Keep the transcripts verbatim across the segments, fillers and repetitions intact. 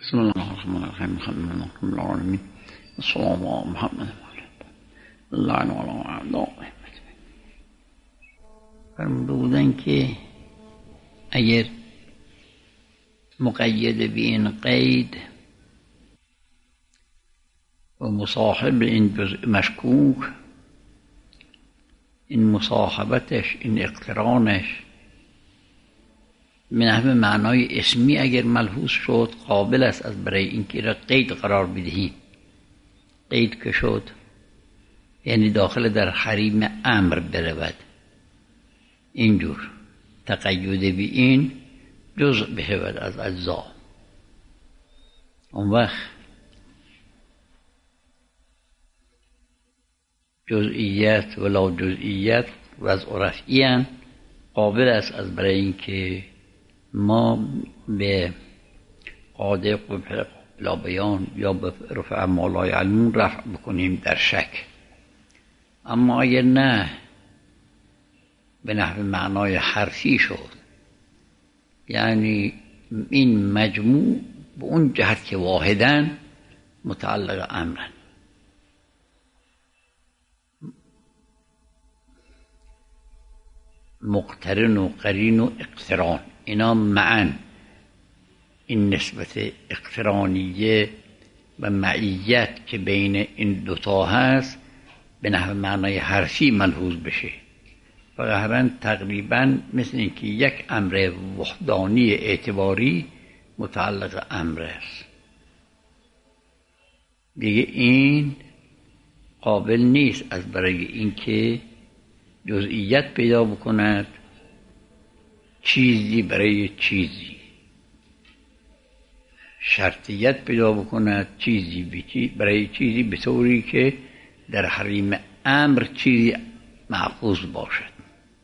بسم الله الرحمن الرحیم. الحمد لله رب العالمین. السلام علی محمد الله علیه و آله. فرموده بودن که اگر مقید به این قید و مصاحب این جزء مشکوک، این مصاحبتش، این اقترانش به نحو معنای اسمی اگر ملحوظ شد، قابل است از برای اینکه را قید قرار بدهیم. قید که شد یعنی داخل در حریم امر برود، اینجور تقید به این جزء بشود از اجزا. اون وقت جزئیت ولا جزئیت وضع رفعی قابل است از برای اینکه ما به قاعده قبح بلا بیان یا به رفع ما لا یعلمون رفع بکنیم در شک. اما اگر نه به نحو معنای حرفی شد، یعنی این مجموع به اون جهت که واحدن متعلق امرن، مقترن و قرین و اقتران، اینا معن، این نسبت اقترانیه و معیت که بین این دوتا هست به نحو معنای حرفی ملحوظ بشه. و قهرن تقریبا مثل اینکه یک امر وحدانی اعتباری متعلق امر است دیگه. این قابل نیست از برای اینکه جزئیت پیدا بکند، چیزی برای چیزی، شرطیت پیدا بکند چیزی برای چیزی، به طوری که در حریم امر چیزی محفوظ باشد.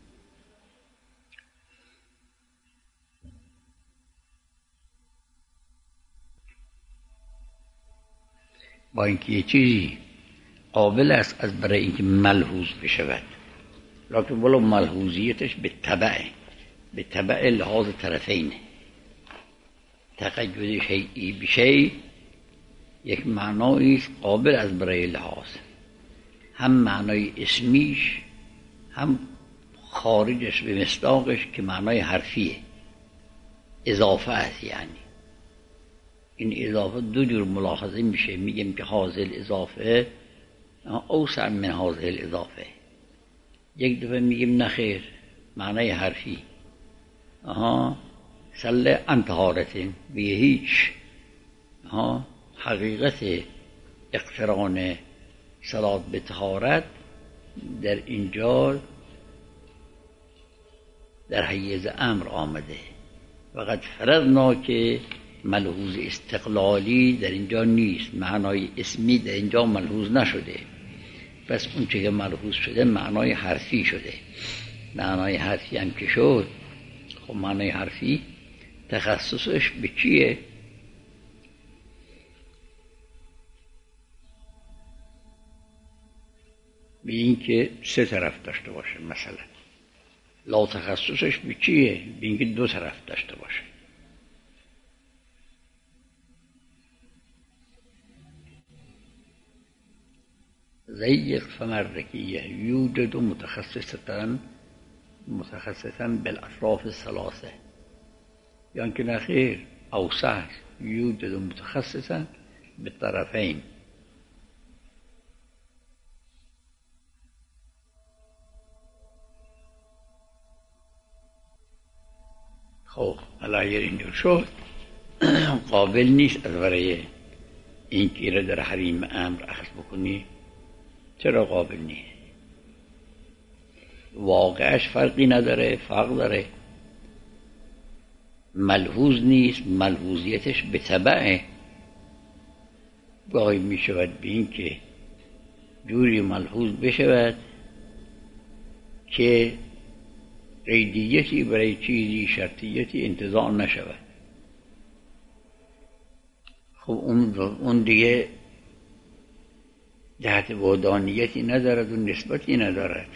با اینکه یه چیزی قابل است از برای اینکه ملحوظ بشود، لکن ولو ملحوظیتش به تبعه، به تبع لحاظ طرفینه. تقید شیئی به شیء یک معنایی است قابل از برای لحاظ، هم معنای اسمیش هم خارجش به مصداقش که معنای حرفیه، اضافه است. یعنی این اضافه دو جور ملاحظه میشه، میگیم که هذه الاضافه اوسع من هذه الاضافه. یک دفعه میگیم نخیر، معنای حرفی، آها سله انتهارتین به هیچ. آها حقیقت اقتران صلات به طهارت در اینجا در حیز امر آمده. فقط فرضنا که ملحوظ استقلالی در اینجا نیست، معنای اسمی در اینجا ملحوظ نشده، پس اون چه که ملحوظ شده معنای حرفی شده. معنای حرفی هم که شد، خب معنای حرفی تخصصش به چیه؟ به این که سه طرف داشته باشه. مثلا لا تخصصش به چیه؟ به این که دو طرف داشته باشه. ضيق فمركية يوجد متخصصة متخصصا بالأطراف الثلاثة، يعني كنا خير أوسع يوجد متخصصا بالطرفين. خب حالا اگر اینجور شد قابل نیست از برای اینکه را در حریم امر اخذ بکنی. چرا قابل نیست؟ واقعش فرقی نداره، فرق داره، ملحوظ نیست، ملحوظیتش به تبعه. گاهی می شود به این که جوری ملحوظ بشود که قیدیتی برای چیزی، شرطیتی انتزاع نشود. خب اون, اون دیگه جهت وحدانیتی ندارد و نسبتی ندارد.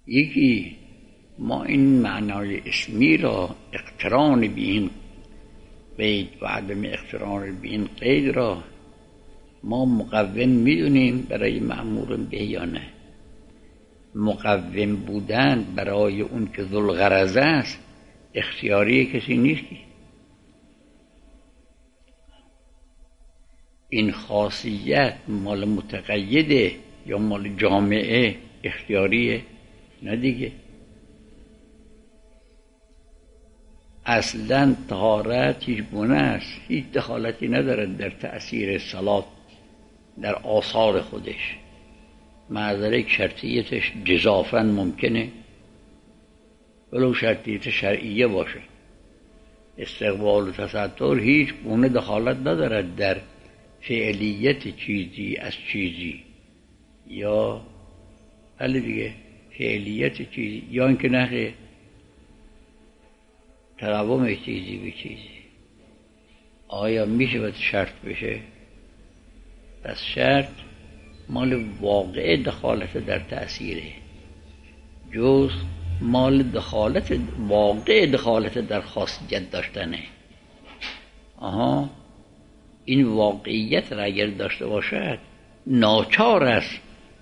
یکی ما این معنای اسمی را اقتران به این قید و عدم اقتران به این قید را ما مقوم میدونیم برای مأمور به یا نه. مقوم بودن برای اون که ذوالغرض است اختیاری کسی نیست. این خاصیت مال متقیده یا مال جامعه اختیاریه؟ نه دیگه. اصلا طهارت هیچ گونه است، هیچ دخالتی ندارد در تأثیر صلات در آثار خودش. معذرک شرطیتش جزافاً ممکنه ولو شرطیت شرعیه باشه. استقبال و تستر هیچ گونه دخالت ندارد در فعلیت چیزی از چیزی، یا حالا دیگه فعلیت چیزی یا اینکه نه تقوم چیزی به چیزی. آیا میشه باید شرط بشه؟ پس شرط مال واقع دخالت در تأثیره، جز مال دخالت واقع دخالت در خاصیت داشتنه. آها، این واقعیت را اگر داشته باشد ناچار است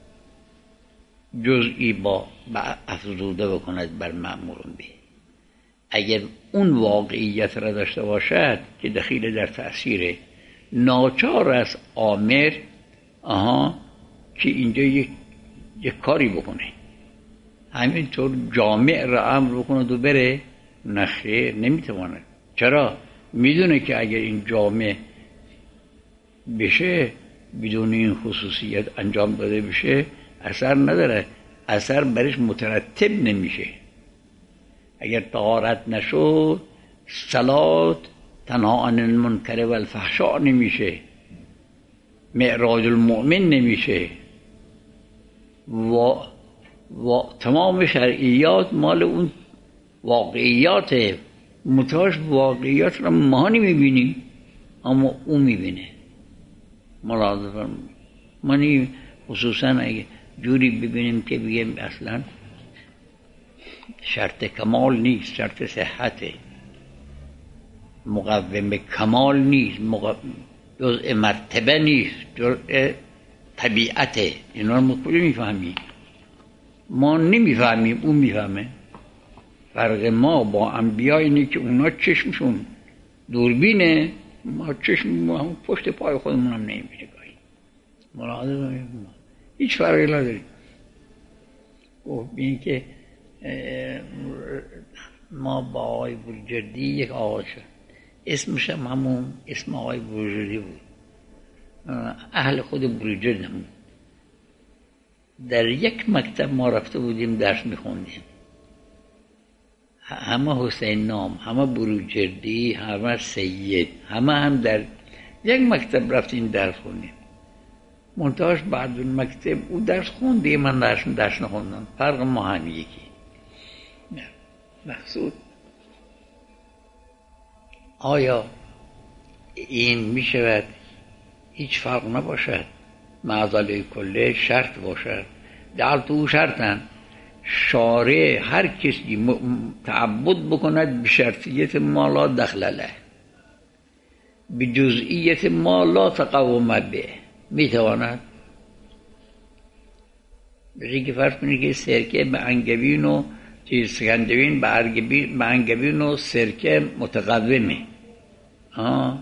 جزئی با افزوده بکند بر مأمورون به. اگر اون واقعیت را داشته باشد که دخیل در تأثیره، ناچار است آمر آها که اینجا یک, یک کاری بکنه. همینطور جامع را امر بکنه و بره؟ نه خیر، نمیتواند. چرا؟ میدونه که اگر این جامع بشه بدون این خصوصیت انجام داده بشه اثر نداره، اثر برش مترتب نمیشه. اگر طهارت نشد صلات تنها عن المنکر و الفحشاء نمیشه، معراج المؤمن نمیشه، و, و تمام شرعیات مال اون واقعیات. متاش واقعیات را ما نمیبینیم اما اون میبینه. ملاحظه فرمایید. ما خصوصا اگه جوری ببینیم که بگیم اصلا شرط کمال نیست، شرط صحته، مقوم به کمال نیست، جزء مرتبه نیست، جزء طبیعته. اینا رو ما کجا میفهمیم؟ ما نمیفهمیم، اون میفهمه. فرق ما با انبیا اینه که اونا چشمشون دوربینه، ما چشم ما پشت پای خودمون هم نمیشه گاهی. ملاحظه هیچ فرقی نداره. گفت این که ما با آقای بروجردی یک آقا شد، اسمش هم همون اسم آقای بروجردی بود، اهل خود بروجرد هم. در یک مکتب ما رفته بودیم درس میخوندیم، همه حسین نام، همه بروجردی، همه سید، همه هم در یک مکتب رفتیم درس خوندیم. منتهاش بعد اون مکتب او درس خونده، من درس درس نخوندم. فرق ما هم یکی. مقصود آیا این می شود هیچ فرق نباشد، معضله کله شرط باشد؟ در تو شرطن شارع هر کسی تعبد بکند به شرطیت ما لا دخل له، به جزئیت ما لا تقوم به، می تواند؟ بشه که فرض کنید که سرکه به انگبین و چیز سکندوین به انگبین و سرکه متقومه، آه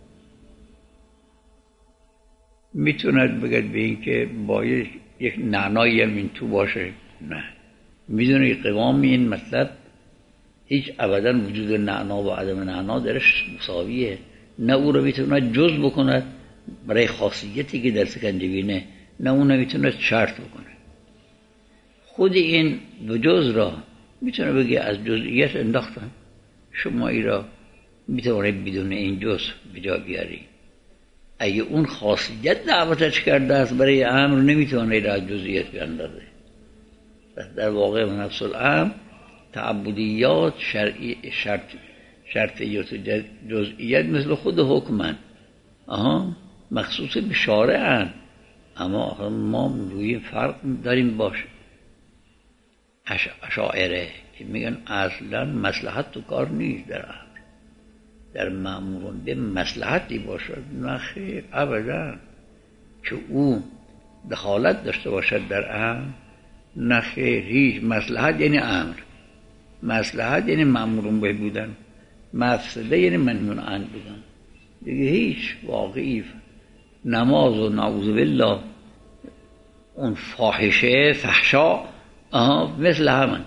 میتوند بگد به این که باید یک نعنایی هم این تو باشه؟ نه. میدونه قوام این مطلب هیچ ابدا وجود نعنا و عدم نعنا درش مساویه، نه او رو میتونه جز بکند برای خاصیتی که در سکندوینه، نه اون نمیتونه شرط بکنه. خود این دو جز را میتونه بگه از جزئیت انداختن، شما ای را میتونه بدون این جز بجا بیاری. اگه اون خاصیت دعوتش کرده است برای امر، نمیتونه ای را از جزئیت بیاندازه. پس در واقع نفس الامر تعبدیات شرعی شرط شرطیات و جزئیات مثل خود حکمن، آها مخصوص به شارعن، اما ما روی فرق داریم باشه. اشاعره که میگن اصلا مصلحت تو کار نیست در امر، در مأمورون به مصلحتی باشد، نه خیر ابدا، که او دخالت داشته باشد در امر، نه خیر. هیچ مصلحت یعنی امر، مصلحت یعنی مأمورون به بودن، مفسده یعنی منهیون عنه بودن دیگه. هیچ واقعی نماز و نعوذ بالله اون فاحشه فحشا آها مثل همن،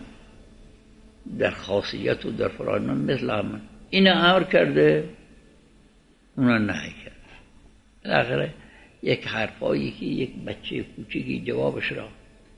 در خاصیت و در فرایان مثل همن. این امر کرده اونا نهی کرده. بالاخره یک حرفایی که یک بچه کوچیکی جوابش را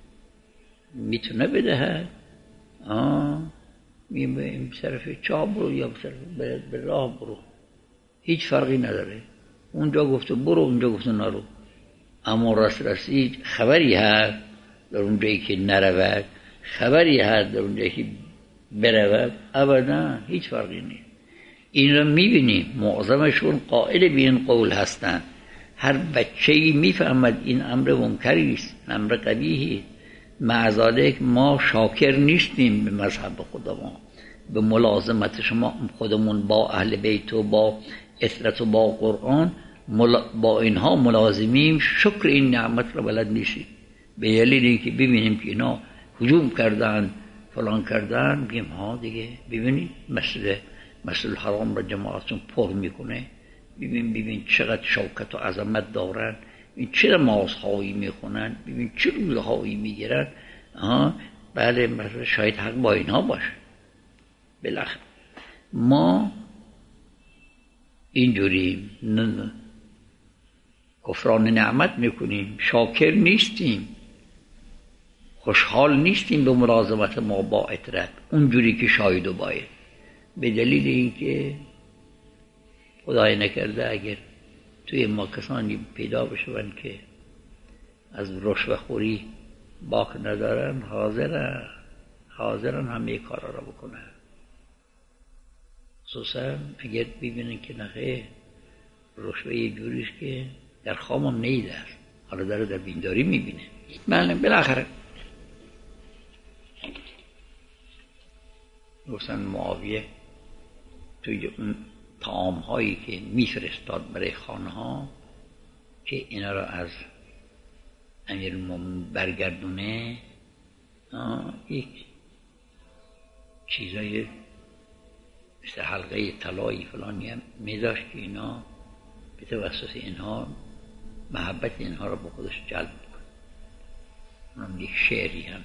میتونه بدهد، آه این طرف چاه برو یا طرف به راه برو، هیچ فرقی نداره. اونجا گفته برو، اونجا گفته نرو. اما راست راستی خبری هست در اونجایی که نرود، خبری هست در اونجایی که برود؟ ابدا هیچ فرقی نیست. این را میبینیم معظمشون قائل به این قول هستند. هر بچه‌ای میفهمد این امر منکری است، امر قبیحی. مع ذالک ما شاکر نیستیم به مذهب خدا، ما به ملازمت شما خودمون با اهل بیت و با اطرت و با قرآن با اینها ملازمیم، شکر این نعمت را بلد نیستیم. به دلیل اینکه ببینیم که اینا هجوم کردن فلان کردن، میگیم ها دیگه ببینید مسجد مسجد الحرام را جماعتون پر میکنه، ببین ببین چقدر شوکت و عظمت دارن، این چه نمازهایی میخونن، ببین چه روزهایی میگیرن. ها بله مثلا شاید حق با اینها باشه. بالاخره ما اینجوریم، نه نه کفران نعمت میکنیم، شاکر نیستیم، خوشحال نیستیم به ملازمت ما با اطرت اونجوری که شاید و باید. به دلیل اینکه خدای نکرده اگر توی ما کسانی پیدا بشون که از رشوه خوری باک ندارن، حاضرن حاضرن همه کارا را بکنن، خصوصا اگر ببینن که نخیر رشوه یه جوریش که در خوابم نیده است، حالا داره در بینداری میبینه. بله بالاخره گفتن معاویه توی اون طعام هایی که میفرستاد برای خانه ها که اینا را از امیرالمومنین برگردونه، یک چیزای مثل حلقه طلایی فلانی هم میداشت که اینا به توسط اینها محبت اینها را با خودش جلب کنه. اونم یک شعری هم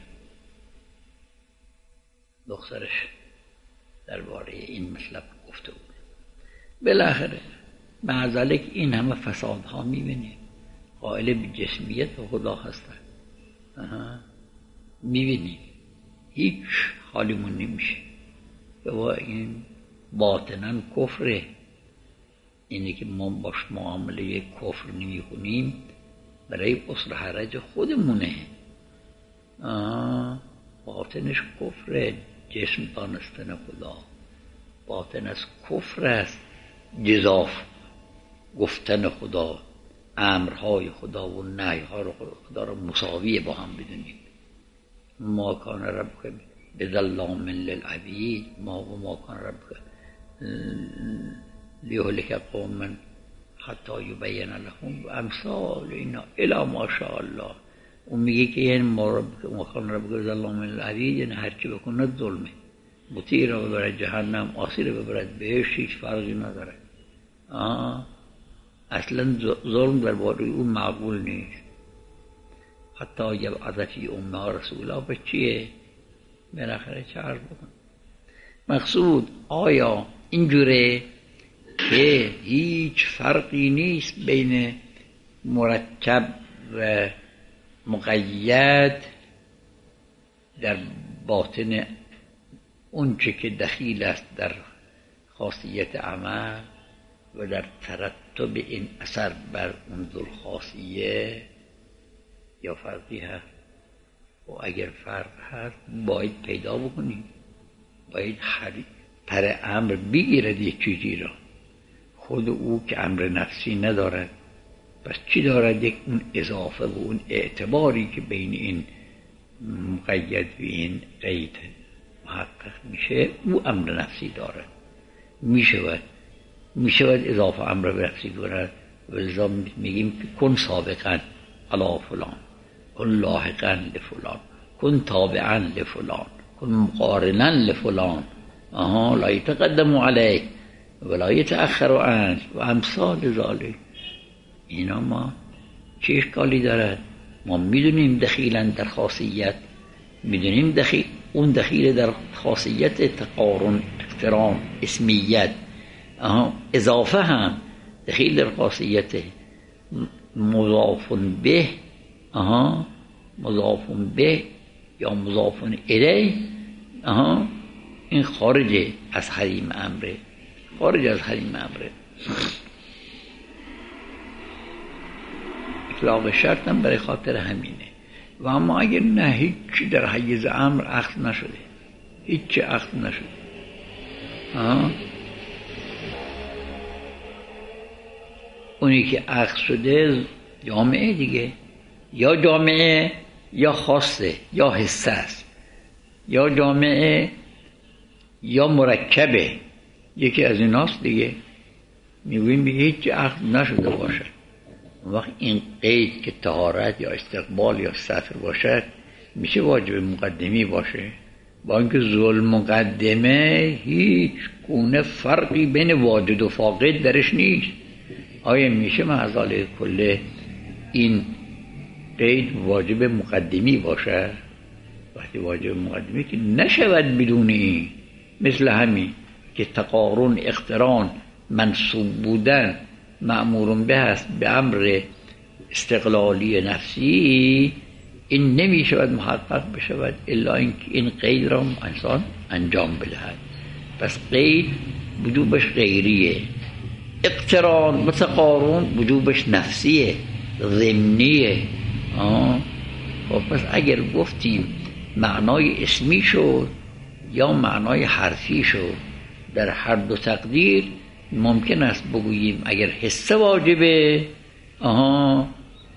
دخترش درباره این مطلب گفته بود. بالاخره معذالک این همه فسادها میبینیم، قائل به جسمیت و خدا هستن، میبینیم هیچ حالیمون نمیشه. و این باطناً کفره، اینی که ما باش معامله کفر نمی کنیم برای اصل حرج خودمونه. باطنش کفره، جسم دانستن خدا، باطن از کفر است جزاف گفتن خدا، امرهای خدا و نهی‌ها رو خدا رو مساویه با هم بدونیم. ما کان ربک بظلام للعبید، ما و ما کان ربک لیهلک قوما حتی یبین لهم امثال اینا الی ما شاء الله. اون میگه که این ما ربک ما کان ربک بظلام للعبید، یعنی هر کی بکنه ظلمه، مطیع را ببرد جهنم، عاصی را ببرد بهشت، هیچ فرقی نداره. آه. اصلا ظلم در باره اون معقول نیست. حتی یبعث فی امها رسولا، به چیه؟ بالاخره چه عرض بکن. مقصود آیا اینجوره که هیچ فرقی نیست بین مرکب و مقید در باطن اون چه که دخیل است در خاصیت عمل و در ترتب این اثر بر اون ذو الخاصیه، یا فرقی هست؟ و اگر فرق هست باید پیدا بکنیم، باید پر امر بگیرد یک چیزی را. خود او که امر نفسی ندارد، پس چی دارد؟ یک اون اضافه و اون اعتباری که بین این مقید به این قید محقق میشه، او امر نفسی دارد. میشود میشود اضافه امر به نفسی کند، ولذا میگیم که کن سابقا علی فلان، کن لاحقا لفلان، کن تابعا لفلان، کن مقارنا لفلان، آها لا یتقدم علیه ولا یتأخر عنه و امثال ذالک. اینا ما چه اشکالی دارد؟ ما میدونیم دخیلا در خاصیت، میدونیم دخیل اون دخیل در خاصیت تقارن، اقتران، اسمیت، آها اضافه هم دخیل در خاصیت مضاف به، آها مضاف به یا مضاف الیه، آها این خارج از حریم امره، خارج از حریم امره. اطلاق شرط هم برای خاطر همینه. و اما اگر نه هیچی در حیز امر اخذ نشده، هیچی اخذ نشده، آه. اونی که اخذ شده جامعه دیگه، یا جامعه یا خاصه یا حصه است، یا جامعه یا مرکبه، یکی از ایناست دیگه. میگویم به هیچ اخذ نشده باشد. وقت این قید که طهارت یا استقبال یا ستر باشد میشه واجب مقدمی باشه، با اینکه ذل مقدمه هیچ گونه فرقی بین واجد و فاقد درش نیست. آیا میشه معزاله کله این قید واجب مقدمی باشه؟ وقتی واجب مقدمی که نشود بدون این، مثل همین که تقارن، اقتران، منصوب بودن مأمور به است به امر استقلالی نفسی، این نمی شود محقق بشود الا اینکه این قید را انسان انجام بدهد. پس قید وجوبش غیریه، اقتران و تقارن وجوبش نفسیه، ضمنیه. آه. پس اگر گفتیم معنای اسمی شد یا معنای حرفی شد، در هر دو تقدیر ممکن است بگوییم اگر حصه واجبه، آها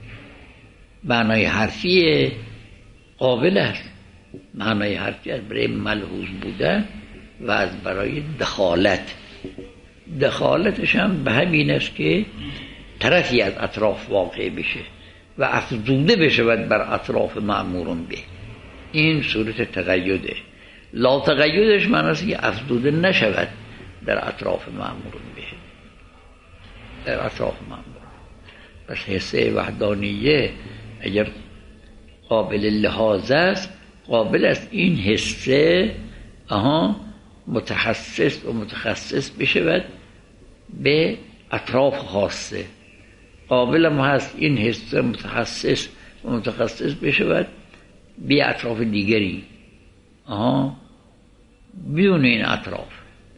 معنای حرفیه قابل است، معنای حرفی است برای ملحوظ بودن و از برای دخالت. دخالتش هم به همین است که طرفی از اطراف واقع بشه و افزوده بشود بر اطراف مأمورون به. این صورت تقیده. لا تقیدش معنی است که افزوده نشود در اطراف مأمورون به، در اطراف مأمورون. پس حصه وحدانیه اگر قابل لحاظ است، قابل است این حصه آها متخصص و متخصص بشود به اطراف خاصه، قابل هم هست این حصه متخصص و متخصص بشود به اطراف دیگری، آها بدون این اطراف.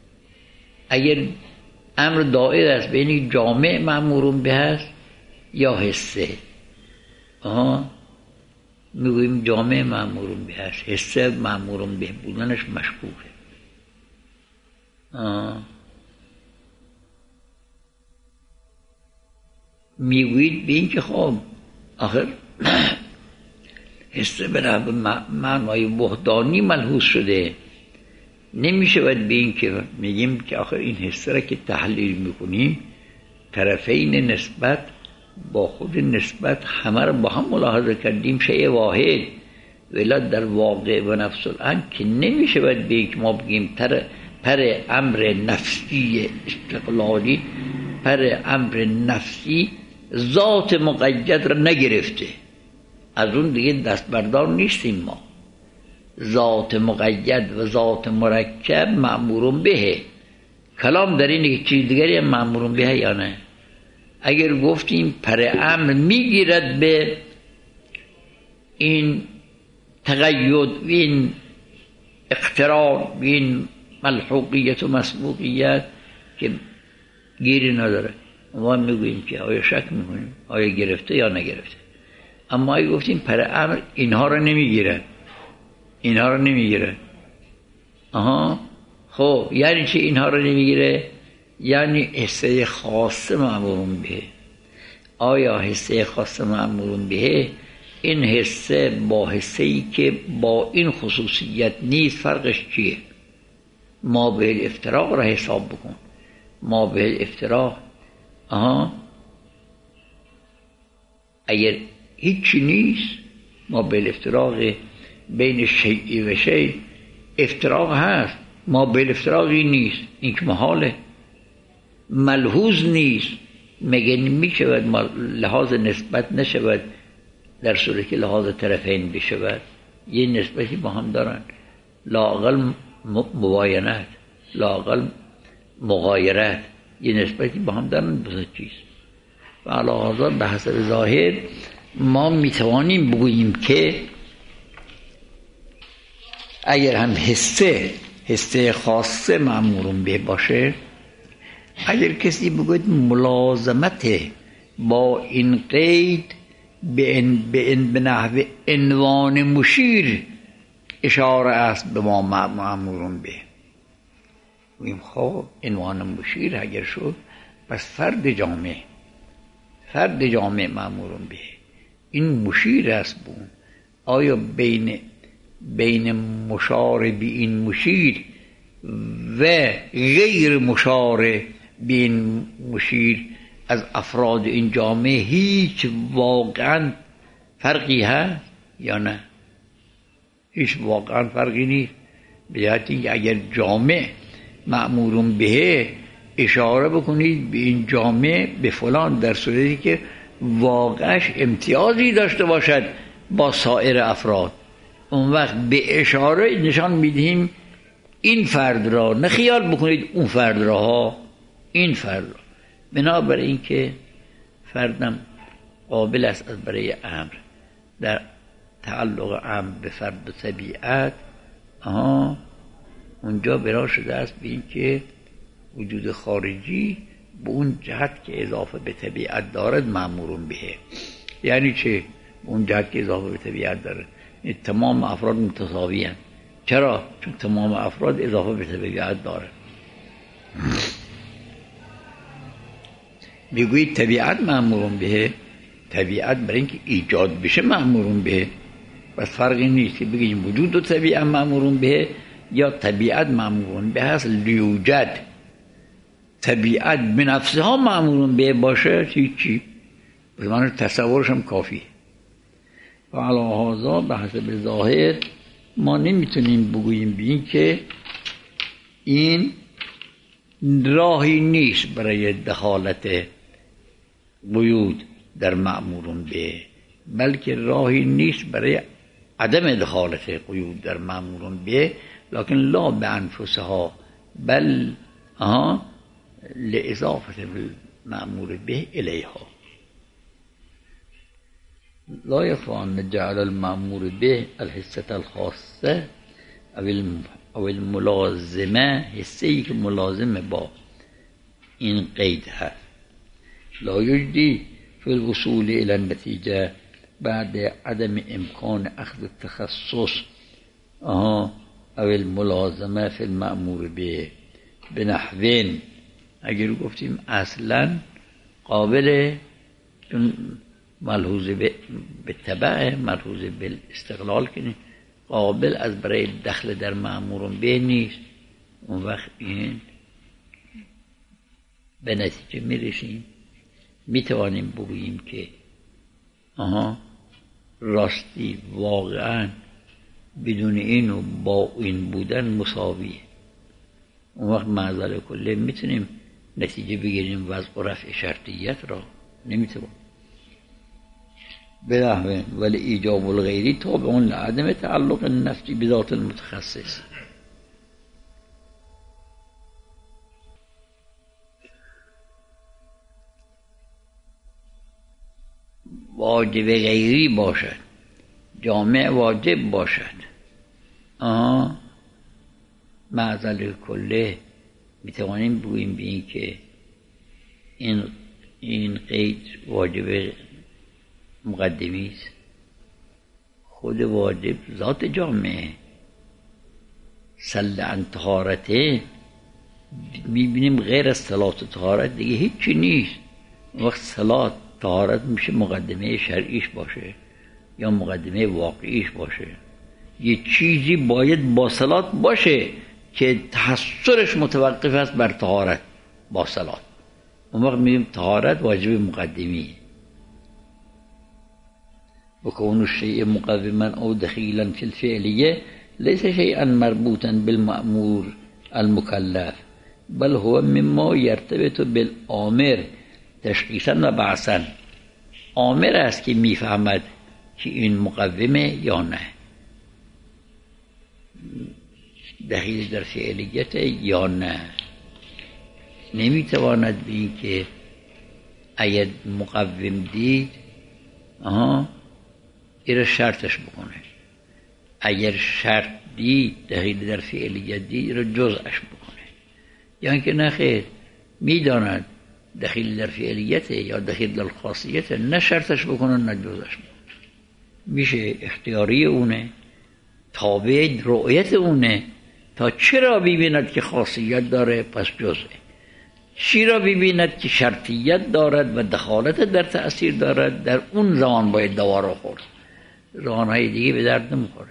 اگر امر دائر است بین جامع مأمورون به هست یا حصه، آها میگوییم جامع مأمورون به هست، حصه مأمورون به بودنش مشکوکه. میگویید به این که خب آخر حصه به نحو معنای وحدانی ملحوظ شده، نمیشه باید به این که میگیم که آخر این حصه را که تحلیل میکنیم طرفین نسبت با خود نسبت همه را با هم ملاحظه کردیم شیء واحد، ولی در واقع و نفس الامر که نمیشه باید به این که ما بگیم تر پر امر نفسی استقلالی، پر امر نفسی ذات مقید را نگرفته، از اون دیگه دست بردار نیستیم ما. ذات مقید و ذات مرکب مأمورون به، کلام در اینه که چیز دیگری هم مأمورون به یا نه. اگر گفتیم پر امر میگیرد به این تقید و این اقتران و این ملحوقیت و مسبوقیت که گیری نداره، ما میگوییم که آیا شک میکنیم آیا گرفته یا نگرفته. اما اگه گفتیم پر امر اینها رو نمیگیره، اینها رو نمیگیره، آها خب یعنی چه اینها رو نمیگیره؟ یعنی حصه خاص مأمورون به. آیا حصه خاص مأمورون به این حسه با حسه ای که با این خصوصیت نیست فرقش چیه؟ ما به الافتراق را حساب بکن. ما به الافتراق آها اگر هیچی نیست، ما به الافتراق بین شیعی و شیع افتراق هست، ما به الافتراقی نیست، این که محاله، ملحوظ نیست. مگه می شود لحاظ نسبت نشود در صورتی که لحاظ طرفین بشود؟ یه نسبتی با هم دارن، لااقل مباینت، لااقل مغایرت، یه نسبتی با هم دارن. بسید چیز و علاوه به حسب ظاهر ما میتوانیم بگوییم که اگر هم حسه حسه خاصه مأمورون به باشه، اگر کسی بگوید ملازمت با این قید به این به این به نحو عنوان مشیر اشاره است به ما مأمورون به، بگوییم خب عنوان مشیر اگر شد پس فرد جامع فرد جامع مأمورون به این مشیر است بون. آیا بین بین مشار به این مشیر و غیر مشار به این مشیر از افراد این جامعه هیچ واقعا فرقی هست یا نه؟ هیچ واقعا فرقی نیست. بیاید اینکه اگر جامع مأمورون به اشاره بکنید به این جامع به فلان، در صورتی که واقعش امتیازی داشته باشد با سایر افراد، اون وقت به اشاره نشان میدهیم این فرد را، نه خیال بکنید اون فرد را ها، این فرد را. بنابراین اینکه فردم قابل است از برای امر در تعلق امر به فرد و طبیعت، آها اونجا برا شده است به این که وجود خارجی به اون جهت که اضافه به طبیعت دارد مأمورون به. یعنی چه؟ به اون جهت که اضافه به طبیعت دارد، تمام افراد متساوی هستند. چرا؟ چون تمام افراد اضافه به طبیعت دارد. میگویید طبیعت مأمورون به، طبیعت برای اینکه ایجاد بشه مأمورون به، بس فرقی نیست که بگیم وجود و طبیعت مأمورون به یا طبیعت مأمورون به هست لیوجد طبیعت به نفسها مأمورون به باشه هیچی، به معنی تصورش هم کافیه. و علی هذا به حسب ظاهر ما نمیتونیم بگوییم به این که این راهی نیست برای دخالت قیود در مأمورون به، بلکه راهی نیست برای عدم دخالت قیود در مأمورون به، لکن لا به انفسها بل آها لاضافه المأمور به الیها. لا يخفى أن جعل المأمور به الحسة الخاصة او الملازمه، حسه‌ای که ملازمه با این قید هست، لا یجدی فی الوصول الى النتیجه بعد عدم امکان اخذ التخصص آها او الملازمه فی المأمور به بنحوین. اگر گفتیم اصلا قابل، چون ملحوظ به تبع ملحوظ به استقلال کنیم، قابل از برای دخل در مأمورون به نیست، اون وقت این به نتیجه میرسیم میتوانیم بگوییم که آها راستی واقعا بدون این و با این بودن مساویه. اون وقت معضل کله میتونیم نتیجه بگیریم وضع و رفع شرطیت را نمیتوانیم. بنحوه ولی ایجاب الغیری تابع لعدم تعلق النفسی بذات المتخصص. واجب غیری باشد، جامع واجب باشد، آها معضل کله میتوانیم بگوییم به این که این این قید واجب مقدمی است. خود واجب ذات جامعه سل عن طهارته، میبینیم غیر از صلات و طهارت دیگه هیچی نیست. وقت صلات طهارت میشه مقدمه شرعیش باشه، یا مقدمه واقعیش باشه. یه چیزی باید با صلات باشه که تحصرش متوقف است بر طهارت با صلات. اون وقت میگیم طهارت واجب مقدمی. وكون الشيء مقوما أو دخيلا في الفعلية ليس شيئا مربوطا بالمأمور المكلف، بل هو مما يرتبط بالآمر تشخیصا و بعثا. آمر است که میفهمد که این مقومه یا نه، دخیل در فعلیت یا نه. نمیتواند به این که اگر مقوم دید آها این شرطش بکنه، اگر شرط دید دخیل در فعلیت دید این جزءش بکنه، یا اینکه نه خیر میداند دخیل در فعلیت یا دخیل در خاصیت، نه شرطش بکنه نه جزءش بکنه. میشه اختیاری اونه، تابع رؤیت اونه تا چرا ببیند که خاصیت داره پس جزءه، چی را ببیند که شرطیت دارد و دخالت در تأثیر دارد در اون زمان باید دوا را خورد، زمانهای دیگه به درد نمیخوره.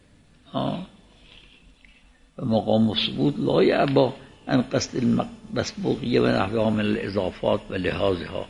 و مقام الثبوت لا یعبا ان قصد المسبوقیه و نحوها من الاضافات و لحاظها.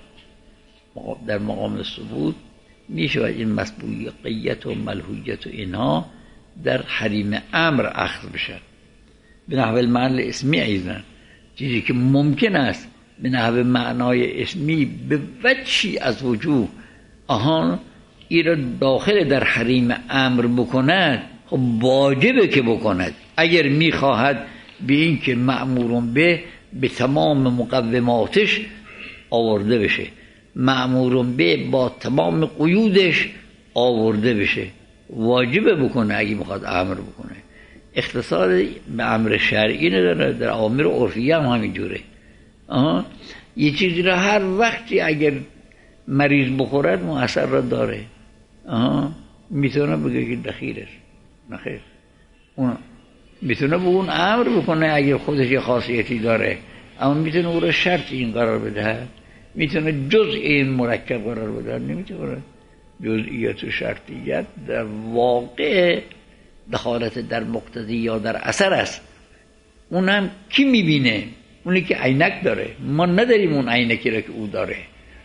در مقام الثبوت میشود این مسبوقیت و ملحویت و اینها در حریم امر اخذ بشن به نحو المعنی اسمی، ایضا چیزی که ممکن است به نحو معنای اسمی به وجهی از وجوه آهان این را داخل در حریم امر بکند، خب واجبه که بکند اگر میخواهد به این که مأمورون به به تمام مقوماتش آورده بشه، مأمورون به با تمام قیودش آورده بشه، واجبه بکنه اگه میخواد امر بکنه. اختصار به امر شرعی نداره، در اوامر عرفی هم همینجوره. آها یه چیزی را هر وقتی اگر مریض بخورد مؤثر را داره، آها میتونه بگه که دخیلش نخیر، اون میتونه به اون امر بکنه اگر خودش یه خاصیتی داره، اما میتونه او را شرط این قرار بده، میتونه جزء این مرکب قرار بده، نمیتونه. جزئیات و شرطیت در واقع دخالت در مقتضی یا در اثر است. اونم کی میبینه؟ اونی که عینک داره. ما نداریم اون عینکی را که او داره.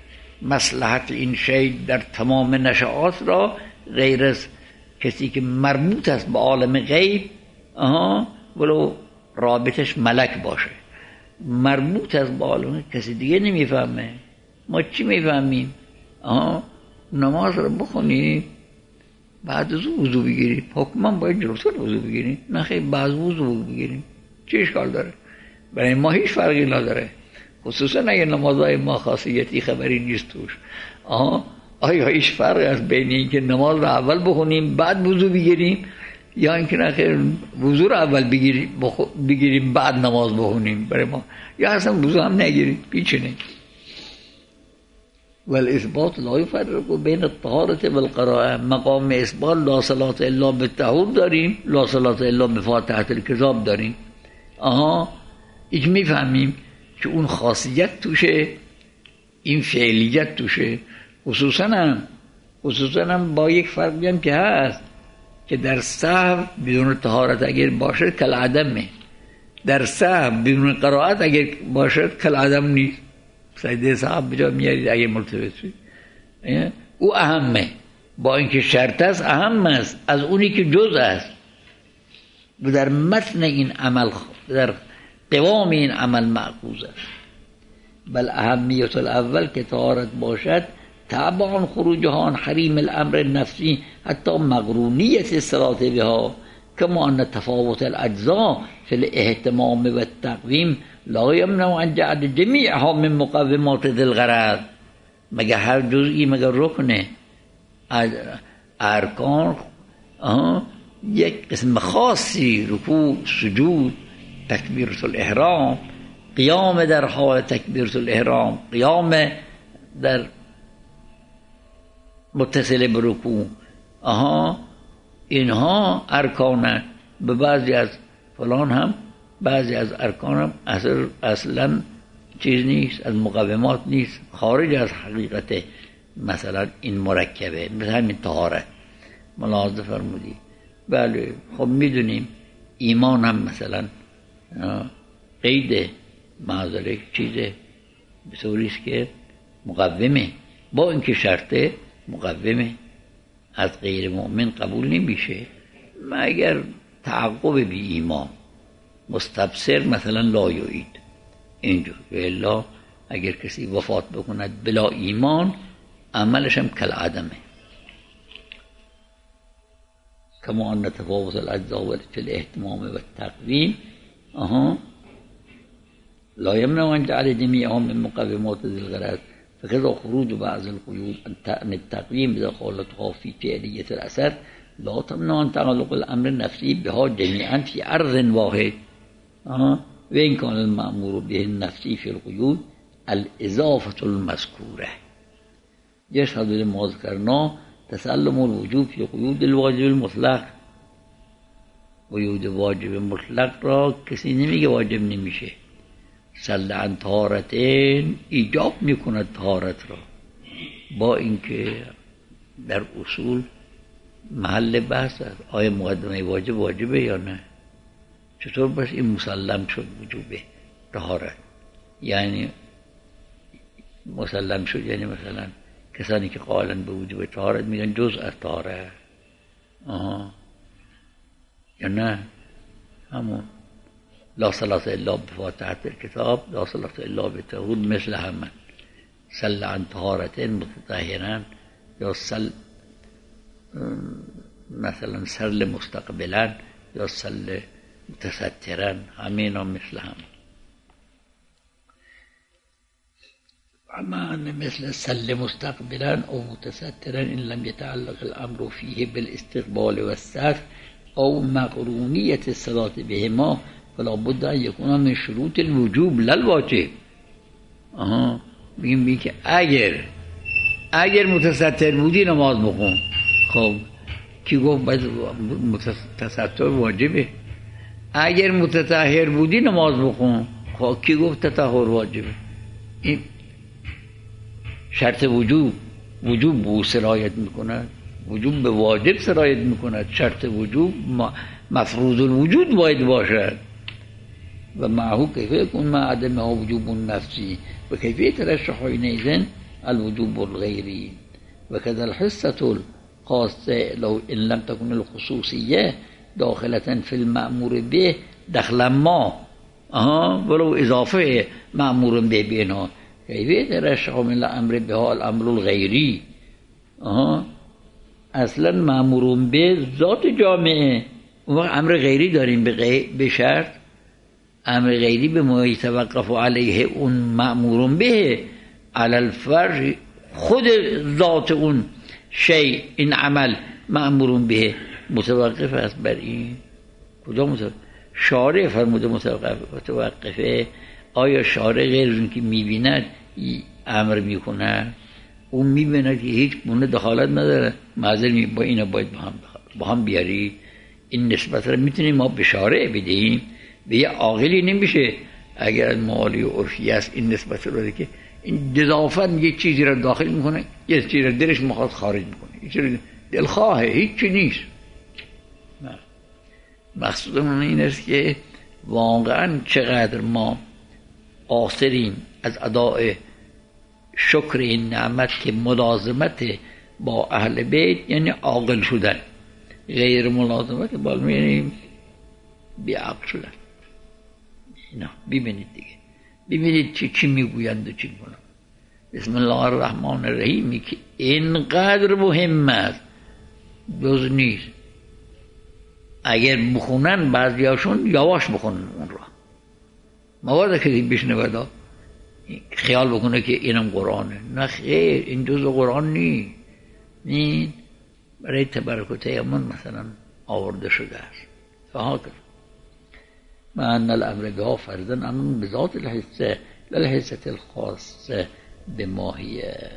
مصلحت این شی در تمام نشعات را غیر از کسی که مربوط است به عالم غیب، آها ولو رابطش ملک باشه، مربوط است به عالم کسی دیگه نمیفهمه. ما چی میفهمیم؟ آها نماز رو بخونی بعد از وضو بگیری، حکما باید جلوتر وضو بگیری، نه خیلی بعد وضو بگیریم، چه اشکال داره؟ برای ما هیچ فرقی نداره، خصوصا اگه نمازهای ما خاصیتی خبری نیست توش. آها آیا هیچ فرقی است بین این که نماز رو اول بخونیم بعد وضو بگیریم یا اینکه نه خیر وضو رو اول بگیریم بگیریم بعد نماز بخونیم؟ برای ما یا اصلا وضو هم نگیریم، پیچه. والاثبات لا يفرق بین الطهارة والقراءة. مقام اثبات لا صلاة الا بالطهور داریم، لا صلاة الا بفاتحة الکتاب داریم. آها ایک میفهمیم که اون خاصیت توشه، این فعلیت توشه. خصوصا هم خصوصا هم با یک فرقی هم که هست که در سهو بدون طهارت اگر باشد کل عدمه، در سهو بدون قرائت اگر باشد کل عدم نیست. سجده صاحب بجا میارید اگه ملتبس شد، او اهمه، با اینکه شرط است اهم است از اونی که جز است و در متن این عمل در قوام این عمل معقوز است. بل اهمیت الاول که طهارت باشد تبعا خروجها عن حریم الامر النفسی حتی مقرونیت الصلاة بها، کما ان تفاوت الاجزاء فی الاهتمام و التقویم لا یمنع عن جعل جمیعها من مقومات ذی الغرض. مگه هر جزئی مگه رکنه ارکان یک قسم خاصی، رکوع، سجود، تکبیرة الاحرام، قیام در حال تکبیرة الاحرام، قیام در متصل به رکوع، آها اینها ارکان. به بعضی از فلان هم بعضی از ارکان هم اصل اصلا چیز نیست، از مقومات نیست، خارج از حقیقت مثلا این مرکبه، مثل همین طهارت. ملاحظه فرمودی. بله خب میدونیم ایمان هم مثلا قید معذره چیزه به طوریست که مقومه، با اینکه شرطه مقومه، از غیر مؤمن قبول نمیشه مگر تعقب بی ایمان. مستبصر مثلا لا یعید اینجور، و الا اگر کسی وفات بکند بلا ایمان عملش هم کل عدمه. کما ان تفاوت الاجزاء فی الاهتمام و التقویم اها لا یمنع ان جعل جمیعها من مقومات ذی الغرض فكذا خروج بعض القيود عن التقویم اذا خالطها في فعلیة الاثر لا تمنع ان تعلق الامر النفسی بها جمیعا في عرض واحد و این کان المأمور به النفسی في القیود الاضافة المذکوره یشهد لما ذکرنا تسلم الوجوب في قیود الواجب المطلق. قیود واجب مطلق را کسی نمیگه واجب نمیشه. سل عن طهارتین ایجاب میکند طهارت را، با اینکه در اصول محل بحث است آیا مقدمه واجب واجبه یا نه. چطور بس این مسلم شد وجوبه طهارت؟ یعنی مسلم شد یعنی مثلا کسانی که قائلن به وجوب طهارت میگن جزء از طهارت آها یا نه؟ همون لا صلاة الا بفاتحة الكتاب لا صلاة الا بتهود مثل همن سل عن طهارتين متطهرا یا سل مثلا سل مستقبلا یا سل متسترا همینا مثل هم. اما ان مثل سل مستقبلا او متسترا ان لم يتعلق الامر فيه بالاستقبال والستر او مقرونية الصلاة بهما فلا بد ان یکون من شروط الوجوب لا الواجب. آها میگیم بی که اگر اگر متستر بودی نماز بخون. خب کی گفت باید متستر واجبه؟ اگر متطهر بودی نماز بخون. خب کی گفت تطهر واجبه؟ این شرط وجوب وجوب به سرایت میکند، وجوب به واجب سرایت میکند. شرط وجوب مفروض الوجود باید باشد و معه کیف یکون مع عدمها وجوب نفسی و کیفیه ترشح حینئذ الوجوب الغیری و کذا الحصة الخاصة لو ان لم تكن الخصوصیه داخلة في المأمور به دخلا ما آها ولو اضافه مأمور به بینها کیفیه ترشح من الامر به الامر الغیری. آها اصلا مأمور به ذات جامعه، اون وقت امر غیری داریم به غیر به شرط امر غیری به ما یتوقف علیه اون مأمور به علی الفرج خود ذات اون شیء این عمل مأمور به متوقف است بر این. کجا متوقف؟ شارع فرموده متوقفه. آیا شارع غیر از اون که میبیند امر میکنه؟ اون میبیند که هیچ گونه دخالت نداره معذر با اینا باید با هم با هم بیاری. این نسبت را میتونیم ما به شارع بدهیم، به یه عاقلی نمیشه اگر معالی و عرفی است این نسبت رو که این اضافاً یک چیزی را داخل میکنه یه چیزی را دلش میخواد خارج میکنه، یه چیزی دلخواهه هیچ چی نیست. مقصود من این است که واقعا چقدر ما قاصریم از اداء شکر این نعمت که ملازمت با اهل بیت یعنی عاقل شدن، غیر ملازمت با یعنی بیعقل شدن. نه ببینید دیگه، ببینید چی چی میگویند و چی میکنند. بسم الله الرحمن الرحیم که اینقدر مهم است جز نیست. اگر بخونن بعضیاشون یواش بخونن اون را، مواده که بشنوه خیال بکنه که اینم قرآنه. نه خیر، این جز قرآن نیست. این برای تبرک و تیمم مثلا آورده شده است. فها کرد معنی الامر بها فرضاً امر بذات الحصه للحصه الخاصه بماهیه.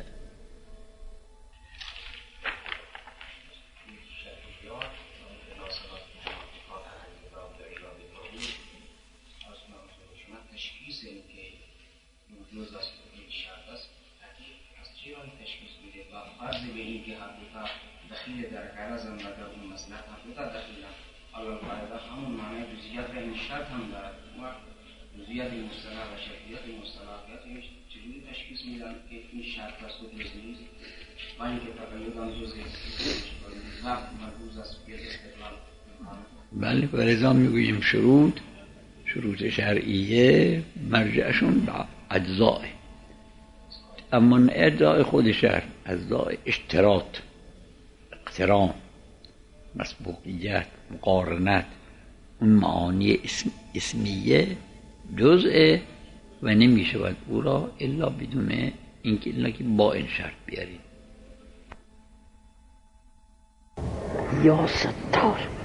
فرض به این که حقیقت دخیل در غرض هم و در اون مصلحت هم بوده دخیلن حالا قاعده همون معنی جزئیات و این شرط هم دارد و جزئیات مصطلح و شرطیات مصطلحات چجوری تشخیص میدن که این شرط است و جز نیست و اینکه تقیید هم جز ضبط مربوط است به استقلال. بله و لذا میگوییم شروط شروط شرعیه مرجعشون به اجزاء، اما اجزاء خود شرع اجزاء اشتراط، اقتران، مسبوقیت، مقارنت، اون معانی اسم اسمیه جزء و نمی شود او را الا بدون اینکه الا که با این شرط بیارید. یا ستار